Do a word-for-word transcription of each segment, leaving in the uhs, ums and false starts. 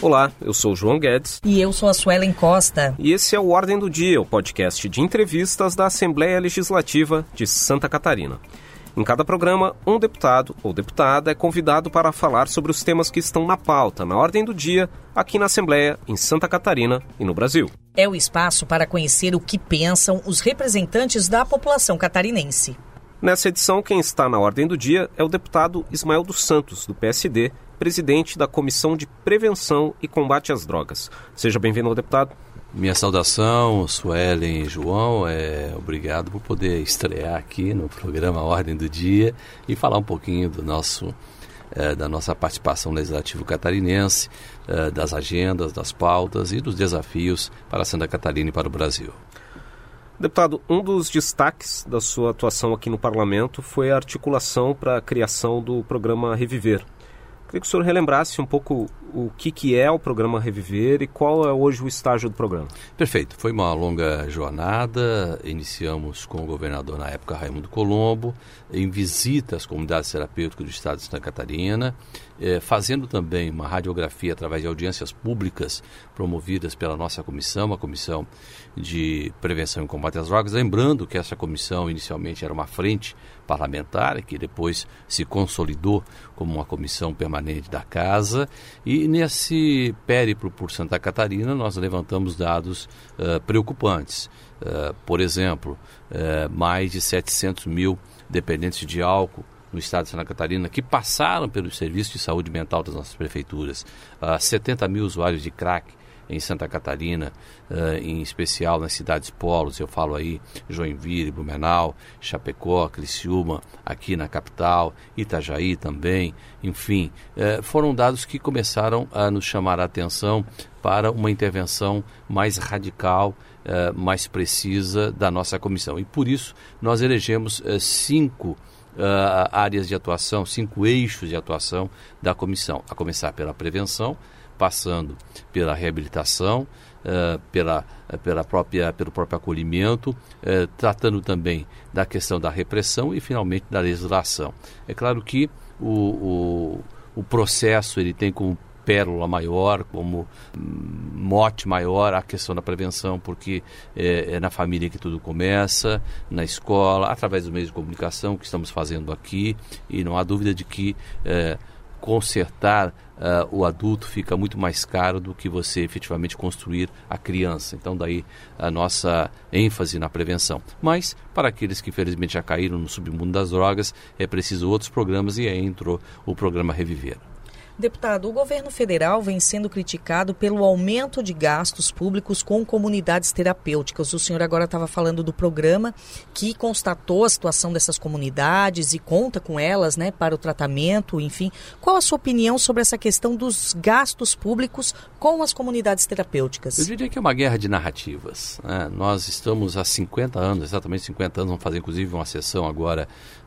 Olá, eu sou o João Guedes. E eu sou a Suelen Costa. E esse é o Ordem do Dia, o podcast de entrevistas da Assembleia Legislativa de Santa Catarina. Em cada programa, um deputado ou deputada é convidado para falar sobre os temas que estão na pauta, na ordem do dia, aqui na Assembleia, em Santa Catarina e no Brasil. É o espaço para conhecer o que pensam os representantes da população catarinense. Nessa edição, quem está na ordem do dia é o deputado Ismael dos Santos, do P S D, presidente da Comissão de Prevenção e Combate às Drogas. Seja bem-vindo, deputado. Minha saudação, Suelen e João, é, obrigado por poder estrear aqui no programa Ordem do Dia e falar um pouquinho do nosso, é, da nossa participação legislativa catarinense, é, das agendas, das pautas e dos desafios para Santa Catarina e para o Brasil. Deputado, um dos destaques da sua atuação aqui no Parlamento foi a articulação para a criação do programa Reviver. Queria que o senhor relembrasse um pouco o que, que é o programa Reviver e qual é hoje o estágio do programa. Perfeito. Foi uma longa jornada. Iniciamos com o governador na época, Raimundo Colombo, em visita às comunidades terapêuticas do estado de Santa Catarina, eh, fazendo também uma radiografia através de audiências públicas promovidas pela nossa comissão, a Comissão de Prevenção e Combate às Drogas. Lembrando que essa comissão inicialmente era uma frente parlamentar, que depois se consolidou como uma comissão permanente da Casa, e nesse périplo por Santa Catarina nós levantamos dados uh, preocupantes. Uh, por exemplo, uh, mais de setecentos mil dependentes de álcool no estado de Santa Catarina que passaram pelo serviço de saúde mental das nossas prefeituras, uh, setenta mil usuários de crack em Santa Catarina, uh, em especial nas cidades polos, eu falo aí Joinville, Blumenau, Chapecó, Criciúma, aqui na capital, Itajaí também, enfim, uh, foram dados que começaram a nos chamar a atenção para uma intervenção mais radical, uh, mais precisa da nossa comissão. E por isso nós elegemos uh, cinco uh, áreas de atuação, cinco eixos de atuação da comissão, a começar pela prevenção, passando pela reabilitação, uh, pela, pela própria, pelo próprio acolhimento, uh, tratando também da questão da repressão e, finalmente, da legislação. É claro que o, o, o processo ele tem como pérola maior, como mote maior a questão da prevenção, porque é, é na família que tudo começa, na escola, através dos meios de comunicação que estamos fazendo aqui, e não há dúvida de que é, consertar Uh, o adulto fica muito mais caro do que você efetivamente construir a criança. Então daí a nossa ênfase na prevenção. Mas para aqueles que infelizmente já caíram no submundo das drogas, é preciso outros programas, e aí entrou o programa Reviver. Deputado, o governo federal vem sendo criticado pelo aumento de gastos públicos com comunidades terapêuticas. O senhor agora estava falando do programa que constatou a situação dessas comunidades e conta com elas, né, para o tratamento, enfim. Qual a sua opinião sobre essa questão dos gastos públicos com as comunidades terapêuticas? Eu diria que é uma guerra de narrativas, né? Nós estamos há cinquenta anos, exatamente cinquenta anos, vamos fazer inclusive uma sessão agora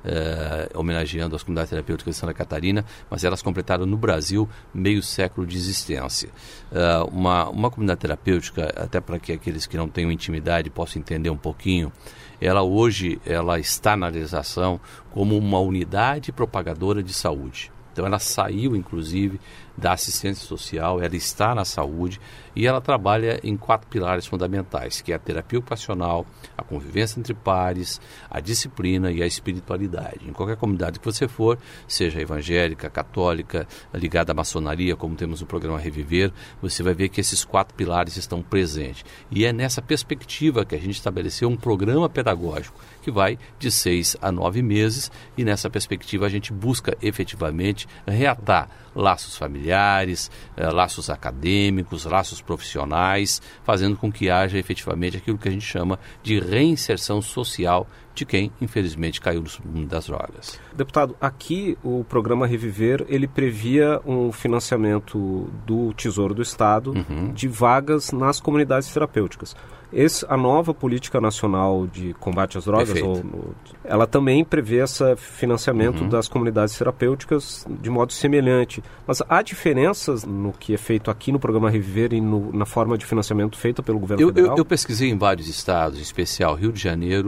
eh, homenageando as comunidades terapêuticas de Santa Catarina, mas elas completaram no Brasil Brasil, meio século de existência. Uh, uma, uma comunidade terapêutica, até para que aqueles que não tenham intimidade possam entender um pouquinho, ela hoje ela está na legislação como uma unidade propagadora de saúde. Então ela saiu, inclusive, da assistência social, ela está na saúde e ela trabalha em quatro pilares fundamentais, que é a terapia ocupacional, a convivência entre pares, a disciplina e a espiritualidade. Em qualquer comunidade que você for, seja evangélica, católica, ligada à maçonaria, como temos no programa Reviver, você vai ver que esses quatro pilares estão presentes. E é nessa perspectiva que a gente estabeleceu um programa pedagógico que vai de seis a nove meses, e nessa perspectiva a gente busca efetivamente reatar laços familiares, eh, laços acadêmicos, laços profissionais, fazendo com que haja efetivamente aquilo que a gente chama de reinserção social de quem, infelizmente, caiu no mundo das drogas. Deputado, aqui o programa Reviver, ele previa um financiamento do Tesouro do Estado uhum. de vagas nas comunidades terapêuticas. Esse, a nova política nacional de combate às drogas, ou, ela também prevê esse financiamento uhum. das comunidades terapêuticas de modo semelhante. Mas há diferenças no que é feito aqui no programa Reviver e no, na forma de financiamento feita pelo governo eu, federal? Eu, eu pesquisei em vários estados, em especial Rio de Janeiro,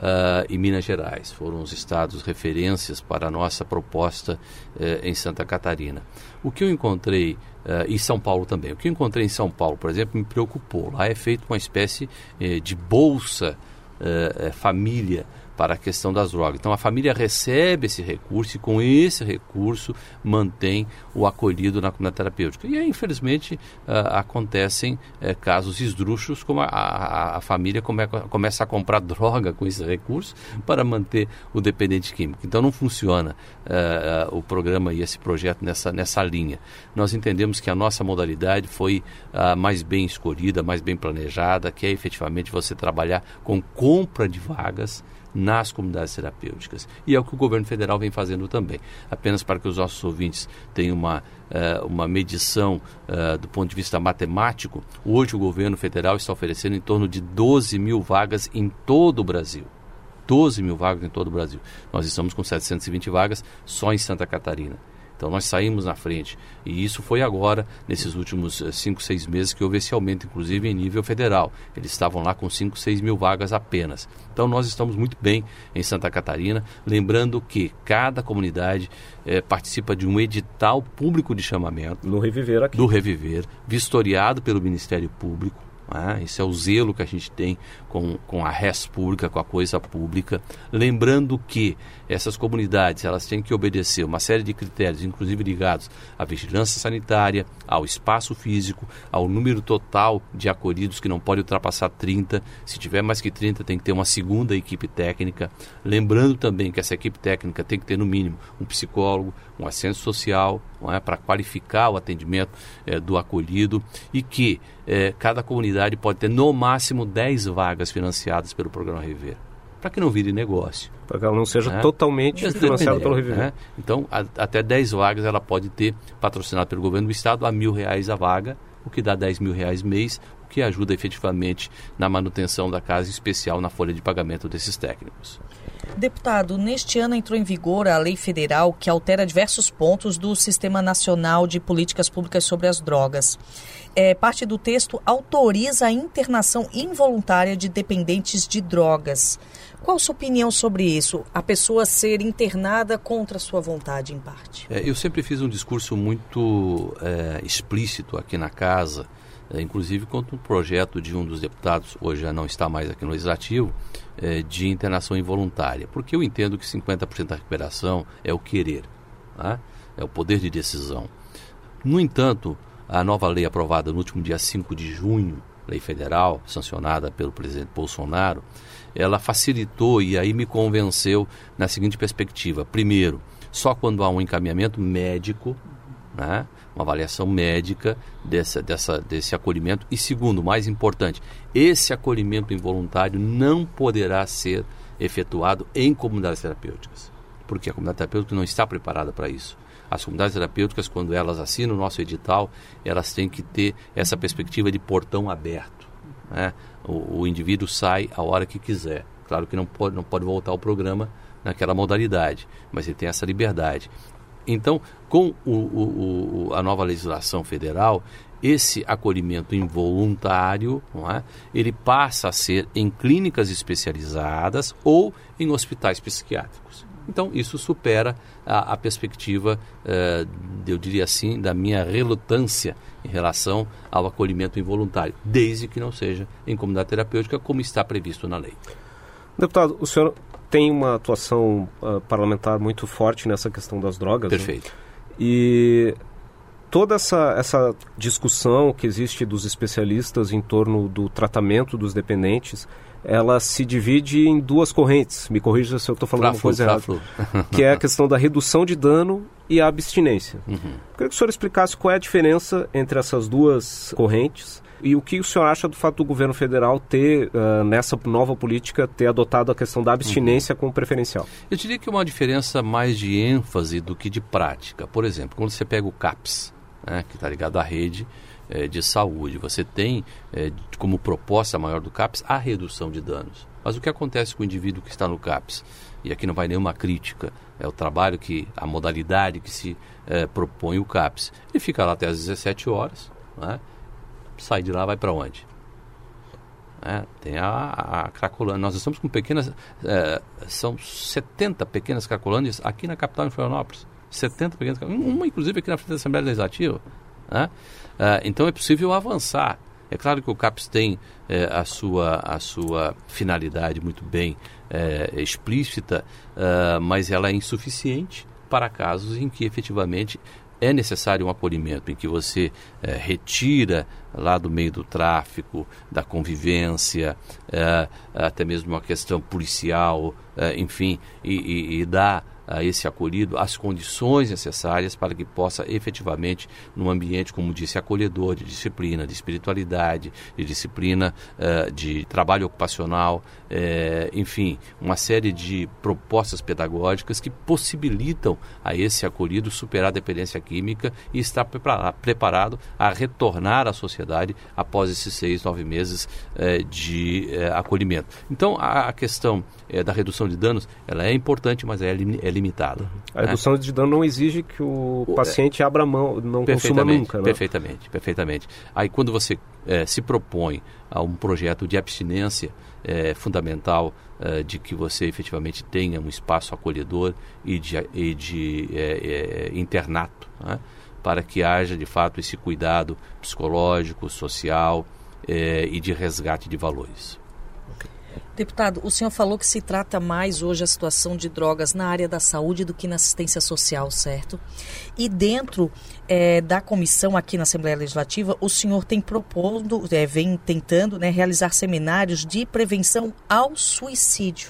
uh, e Minas Gerais. Foram os estados referências para a nossa proposta uh, em Santa Catarina. O que eu encontrei, uh, e São Paulo também, o que eu encontrei em São Paulo, por exemplo, me preocupou. Lá é feito uma espécie uh, de bolsa uh, uh, família para a questão das drogas. Então a família recebe esse recurso e com esse recurso mantém o acolhido na comunidade terapêutica. E aí, infelizmente, uh, acontecem uh, casos esdrúxulos, como a, a, a família come, começa a comprar droga com esse recurso para manter o dependente químico. Então não funciona uh, uh, o programa e esse projeto nessa, nessa linha. Nós entendemos que a nossa modalidade foi uh, mais bem escolhida, mais bem planejada, que é efetivamente você trabalhar com compra de vagas nas comunidades terapêuticas. E é o que o governo federal vem fazendo também. Apenas para que os nossos ouvintes tenham uma, uh, uma medição uh, do ponto de vista matemático, hoje o governo federal está oferecendo em torno de doze mil vagas em todo o Brasil. doze mil vagas em todo o Brasil. Nós estamos com setecentas e vinte vagas só em Santa Catarina. Então nós saímos na frente. E isso foi agora, nesses últimos cinco, seis meses, que houve esse aumento, inclusive em nível federal. Eles estavam lá com cinco, seis mil vagas apenas. Então nós estamos muito bem em Santa Catarina, lembrando que cada comunidade eh, participa de um edital público de chamamento. No Reviver aqui. Do Reviver, vistoriado pelo Ministério Público. Ah, esse é o zelo que a gente tem com, com a res pública, com a coisa pública. Lembrando que essas comunidades elas têm que obedecer uma série de critérios, inclusive ligados à vigilância sanitária, ao espaço físico, ao número total de acolhidos, que não pode ultrapassar trinta. Se tiver mais que trinta, tem que ter uma segunda equipe técnica. Lembrando também que essa equipe técnica tem que ter, no mínimo, um psicólogo, um assistente social, não é, para qualificar o atendimento é, do acolhido, e que é, cada comunidade pode ter no máximo dez vagas financiadas pelo programa Reviver, para que não vire negócio. Para que ela não seja é. totalmente financiada pelo Reviver. É. Então, a, até dez vagas ela pode ter, patrocinado pelo governo do estado, a mil reais a vaga, o que dá dez mil reais mês, o que ajuda efetivamente na manutenção da casa, em especial na folha de pagamento desses técnicos. Deputado, neste ano entrou em vigor a lei federal que altera diversos pontos do Sistema Nacional de Políticas Públicas sobre as Drogas. É, parte do texto autoriza a internação involuntária de dependentes de drogas. Qual a sua opinião sobre isso? A pessoa ser internada contra a sua vontade, em parte? É, eu sempre fiz um discurso muito é, explícito aqui na casa, é, inclusive contra um projeto de um dos deputados, hoje já não está mais aqui no Legislativo, é, de internação involuntária. Porque eu entendo que cinquenta por cento da recuperação é o querer, tá? É o poder de decisão. No entanto, a nova lei aprovada no último dia cinco de junho, lei federal, sancionada pelo presidente Bolsonaro, ela facilitou e aí me convenceu na seguinte perspectiva. Primeiro, só quando há um encaminhamento médico, né, uma avaliação médica dessa, dessa, desse acolhimento. E segundo, mais importante, esse acolhimento involuntário não poderá ser efetuado em comunidades terapêuticas, porque a comunidade terapêutica não está preparada para isso. As comunidades terapêuticas, quando elas assinam o nosso edital, elas têm que ter essa perspectiva de portão aberto, né? O, o indivíduo sai a hora que quiser. Claro que não pode, não pode voltar ao programa naquela modalidade, mas ele tem essa liberdade. Então, com o, o, o, a nova legislação federal, esse acolhimento involuntário, não é, ele passa a ser em clínicas especializadas ou em hospitais psiquiátricos. Então, isso supera a, a perspectiva, eh, eu diria assim, da minha relutância em relação ao acolhimento involuntário, desde que não seja em comunidade terapêutica, como está previsto na lei. Deputado, o senhor tem uma atuação uh, parlamentar muito forte nessa questão das drogas. Perfeito. Né? E toda essa, essa discussão que existe dos especialistas em torno do tratamento dos dependentes, ela se divide em duas correntes. Me corrija se eu estou falando uma coisa errada. Que é a questão da redução de dano e a abstinência. Uhum. Eu queria que o senhor explicasse qual é a diferença entre essas duas correntes e o que o senhor acha do fato do governo federal ter, uh, nessa nova política, ter adotado a questão da abstinência uhum. como preferencial. Eu diria que é uma diferença mais de ênfase do que de prática. Por exemplo, quando você pega o CAPS, né, que está ligado à rede é, de saúde, você tem é, como proposta maior do CAPS a redução de danos. Mas o que acontece com o indivíduo que está no CAPS? E aqui não vai nenhuma crítica, é o trabalho que, a modalidade que se é, propõe o CAPS. Ele fica lá até às dezessete horas, né? Sai de lá, vai para onde? né? Tem a, a Cracolândia. Nós estamos com pequenas, é, são setenta pequenas Cracolândias aqui na capital, em Florianópolis. setenta pequenas, uma inclusive aqui na frente da Assembleia Legislativa, né? É, então é possível avançar. É claro que o CAPES tem é, a, sua, a sua finalidade muito bem é, explícita, é, mas ela é insuficiente para casos em que efetivamente é necessário um acolhimento, em que você é, retira lá do meio do tráfico, da convivência, é, até mesmo uma questão policial, é, enfim, e, e, e dá a esse acolhido as condições necessárias para que possa efetivamente, num ambiente, como disse, acolhedor, de disciplina, de espiritualidade, de disciplina, uh, de trabalho ocupacional, uh, enfim, uma série de propostas pedagógicas que possibilitam a esse acolhido superar a dependência química e estar prepara- preparado a retornar à sociedade após esses seis, nove meses uh, de uh, acolhimento. Então, a, a questão uh, da redução de danos, ela é importante, mas é, lim- é limitada. A redução né? de dano não exige que o paciente é, abra mão, não consuma nunca. Né? Perfeitamente, perfeitamente. Aí quando você é, se propõe a um projeto de abstinência, é fundamental é, de que você efetivamente tenha um espaço acolhedor e de, e de é, é, internato, né? Para que haja de fato esse cuidado psicológico, social é, e de resgate de valores. Deputado, o senhor falou que se trata mais hoje a situação de drogas na área da saúde do que na assistência social, certo? E dentro é, da comissão aqui na Assembleia Legislativa, o senhor tem propondo, é, vem tentando né, realizar seminários de prevenção ao suicídio.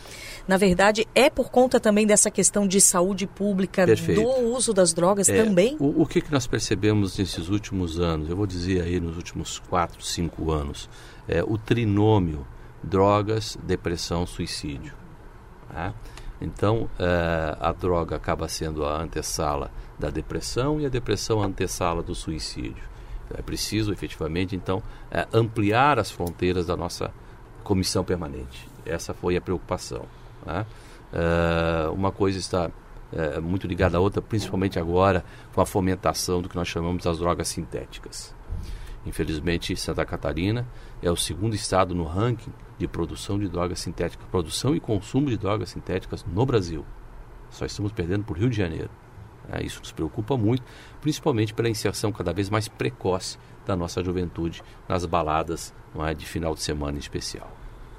Na verdade, é por conta também dessa questão de saúde pública, Perfeito. Do uso das drogas é, também? O, o que, que nós percebemos nesses últimos anos, eu vou dizer aí nos últimos quatro, cinco anos, é o trinômio drogas, depressão, suicídio. Tá? Então, uh, a droga acaba sendo a antessala da depressão e a depressão a antessala do suicídio. É preciso, efetivamente, então, uh, ampliar as fronteiras da nossa comissão permanente. Essa foi a preocupação. Tá? Uh, uma coisa está uh, muito ligada à outra, principalmente agora com a fomentação do que nós chamamos das drogas sintéticas. Infelizmente, Santa Catarina é o segundo estado no ranking de produção de drogas sintéticas, produção e consumo de drogas sintéticas no Brasil. Só estamos perdendo por Rio de Janeiro. É, isso nos preocupa muito, principalmente pela inserção cada vez mais precoce da nossa juventude nas baladas, não é, de final de semana em especial.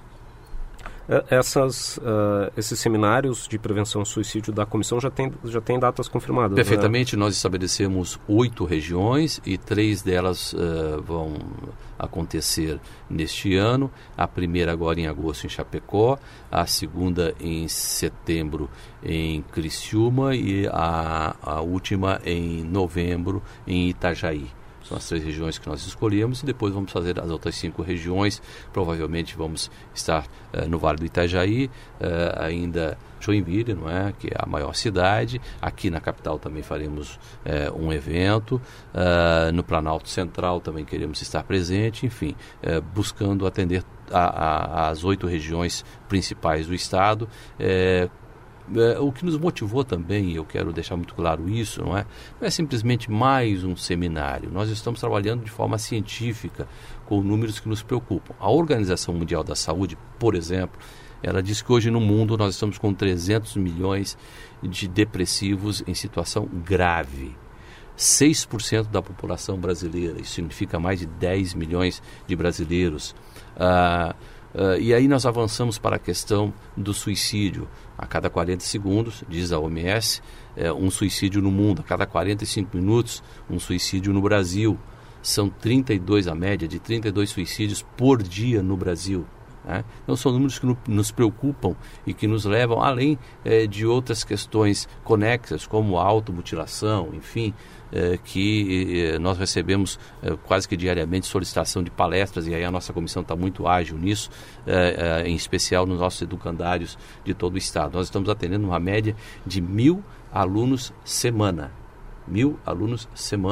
Essas, uh, esses seminários de prevenção ao suicídio da comissão já tem, já tem datas confirmadas? Perfeitamente, né? Nós estabelecemos oito regiões e três delas uh, vão acontecer neste ano. A primeira agora em agosto em Chapecó, a segunda em setembro em Criciúma e a, a última em novembro em Itajaí. São as três regiões que nós escolhemos e depois vamos fazer as outras cinco regiões. Provavelmente vamos estar uh, no Vale do Itajaí, uh, ainda Joinville, não é? Que é a maior cidade. Aqui na capital também faremos uh, um evento. Uh, no Planalto Central também queremos estar presente. Enfim, uh, buscando atender a, a, as oito regiões principais do estado. Uh, O que nos motivou também, e eu quero deixar muito claro isso, não é, não é simplesmente mais um seminário. Nós estamos trabalhando de forma científica com números que nos preocupam. A Organização Mundial da Saúde, por exemplo, ela diz que hoje no mundo nós estamos com trezentos milhões de depressivos em situação grave. seis por cento da população brasileira, isso significa mais de dez milhões de brasileiros. Ah, Uh, e aí nós avançamos para a questão do suicídio. A cada quarenta segundos, diz a O M S, é, um suicídio no mundo. A cada quarenta e cinco minutos, um suicídio no Brasil. São trinta e dois, a média de trinta e dois suicídios por dia no Brasil. Né? Então são números que no, nos preocupam e que nos levam além é, de outras questões conexas, como a automutilação, enfim, é, que é, nós recebemos é, quase que diariamente solicitação de palestras, e aí a nossa comissão está muito ágil nisso, é, é, em especial nos nossos educandários de todo o estado. Nós estamos atendendo uma média de mil alunos semana. Mil alunos semana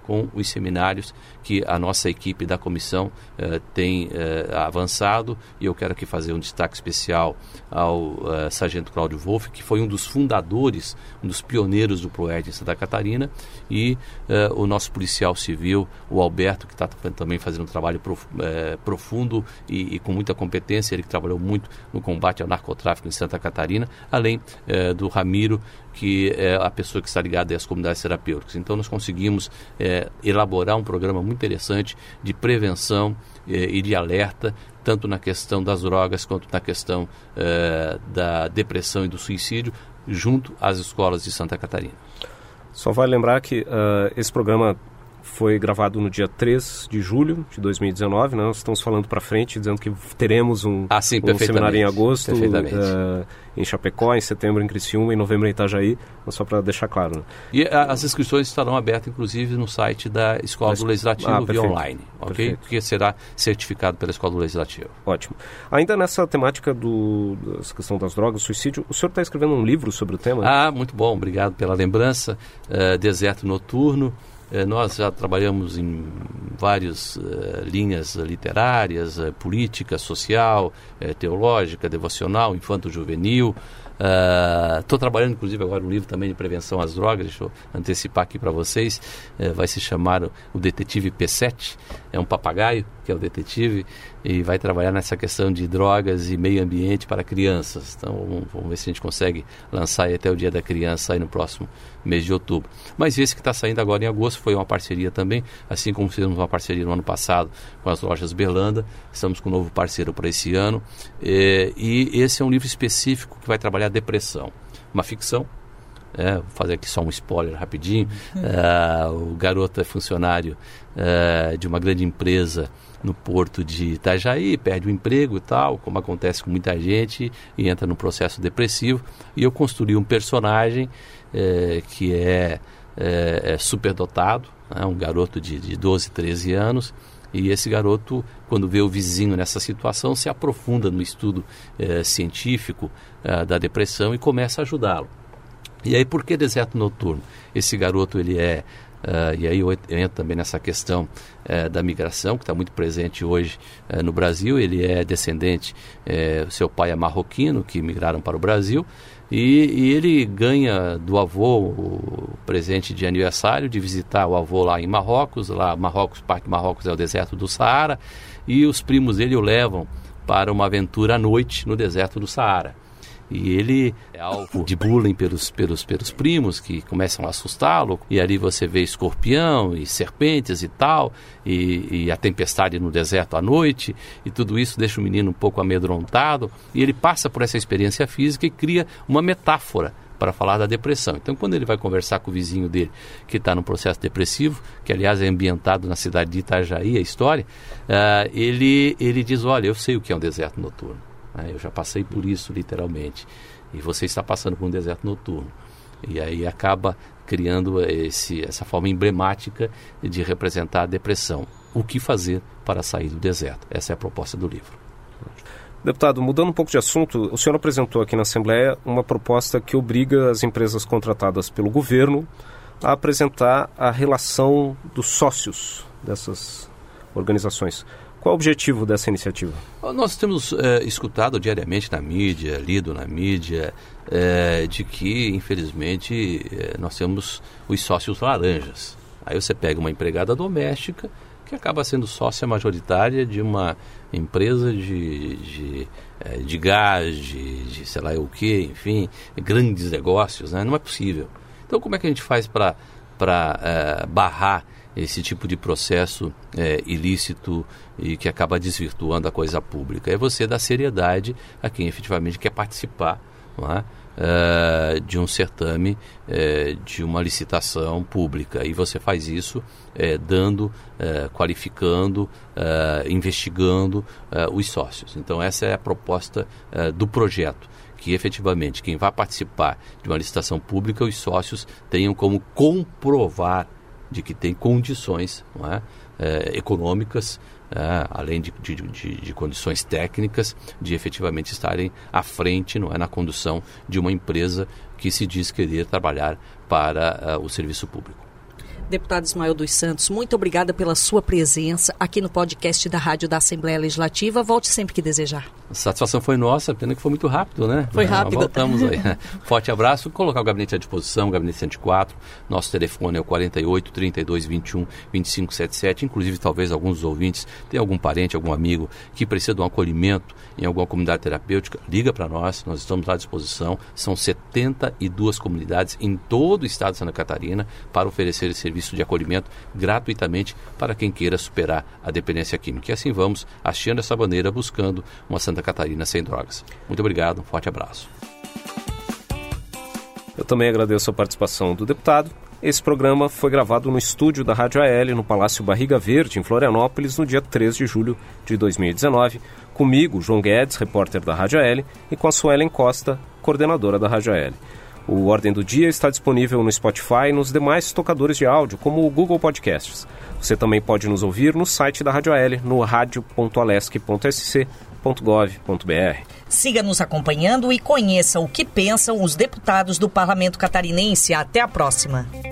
com os seminários que a nossa equipe da comissão eh, tem eh, avançado, e eu quero aqui fazer um destaque especial ao eh, sargento Cláudio Wolff, que foi um dos fundadores, um dos pioneiros do PROERD em Santa Catarina, e eh, o nosso policial civil, o Alberto, que está também fazendo um trabalho prof, eh, profundo e, e com muita competência, ele que trabalhou muito no combate ao narcotráfico em Santa Catarina, além eh, do Ramiro, que é a pessoa que está ligada às comunidades terapêuticas. Então nós conseguimos é, elaborar um programa muito interessante de prevenção é, e de alerta, tanto na questão das drogas quanto na questão é, da depressão e do suicídio, junto às escolas de Santa Catarina. Só vale lembrar que uh, esse programa foi gravado no dia três de julho de dois mil e dezenove, né? Nós estamos falando para frente, dizendo que teremos um, ah, sim, um seminário em agosto, uh, em Chapecó, em setembro em Criciúma, em novembro em Itajaí, só para deixar claro. Né? E a, as inscrições estarão abertas, inclusive, no site da Escola Mas, do Legislativo ah, via online, ok? Que será certificado pela Escola do Legislativo. Ótimo. Ainda nessa temática do, dessa questão das drogas, do suicídio, o senhor está escrevendo um livro sobre o tema? Ah, muito bom, obrigado pela lembrança. Uh, Deserto Noturno. Nós já trabalhamos em várias uh, linhas literárias, uh, política, social, uh, teológica, devocional, infanto-juvenil. Estou uh, trabalhando, inclusive, agora um livro também de prevenção às drogas, deixa eu antecipar aqui para vocês. Uh, vai se chamar O Detetive P sete, é um papagaio que é o detetive, e vai trabalhar nessa questão de drogas e meio ambiente para crianças. Então vamos, vamos ver se a gente consegue lançar aí até o Dia da Criança aí no próximo mês de outubro. Mas esse que está saindo agora em agosto foi uma parceria também, assim como fizemos uma parceria no ano passado com as lojas Berlanda. Estamos com um novo parceiro para esse ano, e, e esse é um livro específico que vai trabalhar a depressão, uma ficção. É, vou fazer aqui só um spoiler rapidinho. Uhum. Uh, o garoto é funcionário uh, de uma grande empresa no porto de Itajaí, perde o emprego e tal, como acontece com muita gente, e entra num processo depressivo. E eu construí um personagem uh, que é, uh, é superdotado, né, um garoto de, de doze, treze anos. E esse garoto, quando vê o vizinho nessa situação, se aprofunda no estudo uh, científico uh, da depressão e começa a ajudá-lo. E aí, por que Deserto Noturno? Esse garoto, ele é, uh, e aí eu entro também nessa questão uh, da migração, que está muito presente hoje uh, no Brasil. Ele é descendente, uh, seu pai é marroquino, que migraram para o Brasil, e, e ele ganha do avô o presente de aniversário, de visitar o avô lá em Marrocos. Lá, Marrocos, parte de Marrocos é o deserto do Saara, e os primos dele o levam para uma aventura à noite no deserto do Saara. E ele é alvo de bullying pelos, pelos, pelos primos, que começam a assustá-lo. E ali você vê escorpião e serpentes e tal, e, e a tempestade no deserto à noite. E tudo isso deixa o menino um pouco amedrontado. E ele passa por essa experiência física e cria uma metáfora para falar da depressão. Então, quando ele vai conversar com o vizinho dele, que está no processo depressivo, que aliás é ambientado na cidade de Itajaí, a história, uh, ele, ele diz, olha, eu sei o que é um deserto noturno. Eu já passei por isso, literalmente. E você está passando por um deserto noturno. E aí acaba criando esse, essa forma emblemática de representar a depressão. O que fazer para sair do deserto? Essa é a proposta do livro. Deputado, mudando um pouco de assunto, o senhor apresentou aqui na Assembleia uma proposta que obriga as empresas contratadas pelo governo a apresentar a relação dos sócios dessas organizações. Qual é o objetivo dessa iniciativa? Nós temos é, escutado diariamente na mídia, lido na mídia, é, de que, infelizmente, é, nós temos os sócios laranjas. Aí você pega uma empregada doméstica que acaba sendo sócia majoritária de uma empresa de, de, de gás, de, de sei lá o quê, enfim, grandes negócios, né? Não é possível. Então, como é que a gente faz para para é, barrar esse tipo de processo é, ilícito e que acaba desvirtuando a coisa pública? É você dar seriedade a quem efetivamente quer participar, não é? Uh, de um certame, uh, de uma licitação pública. E você faz isso uh, dando, uh, qualificando, uh, investigando uh, os sócios. Então essa é a proposta uh, do projeto, que efetivamente quem vai participar de uma licitação pública, os sócios tenham como comprovar de que tem condições, não é? Uh, econômicas, É, além de, de, de, de condições técnicas, de efetivamente estarem à frente, não é, na condução de uma empresa que se diz querer trabalhar para uh, o serviço público. Deputado Ismael dos Santos, muito obrigada pela sua presença aqui no podcast da Rádio da Assembleia Legislativa. Volte sempre que desejar. A satisfação foi nossa, pena que foi muito rápido, né? Foi rápido. Voltamos aí. Forte abraço. Vou colocar o gabinete à disposição, o gabinete cento e quatro. Nosso telefone é o quarenta e oito, trinta e dois, vinte e um, vinte e cinco setenta e sete. Inclusive, talvez alguns dos ouvintes tenham algum parente, algum amigo que precisa de um acolhimento em alguma comunidade terapêutica. Liga para nós, nós estamos à disposição. São setenta e duas comunidades em todo o estado de Santa Catarina para oferecer esse serviço de acolhimento gratuitamente para quem queira superar a dependência química. E assim vamos, hasteando essa bandeira, buscando uma Santa Catarina sem drogas. Muito obrigado, um forte abraço. Eu também agradeço a participação do deputado. Esse programa foi gravado no estúdio da Rádio A L, no Palácio Barriga Verde, em Florianópolis, no dia três de julho de dois mil e dezenove, comigo, João Guedes, repórter da Rádio A L, e com a Suelen Costa, coordenadora da Rádio A L. O Ordem do Dia está disponível no Spotify e nos demais tocadores de áudio, como o Google Podcasts. Você também pode nos ouvir no site da Rádio A L, no radio ponto alesc ponto s c ponto gov ponto b r. Siga nos acompanhando e conheça o que pensam os deputados do Parlamento Catarinense. Até a próxima.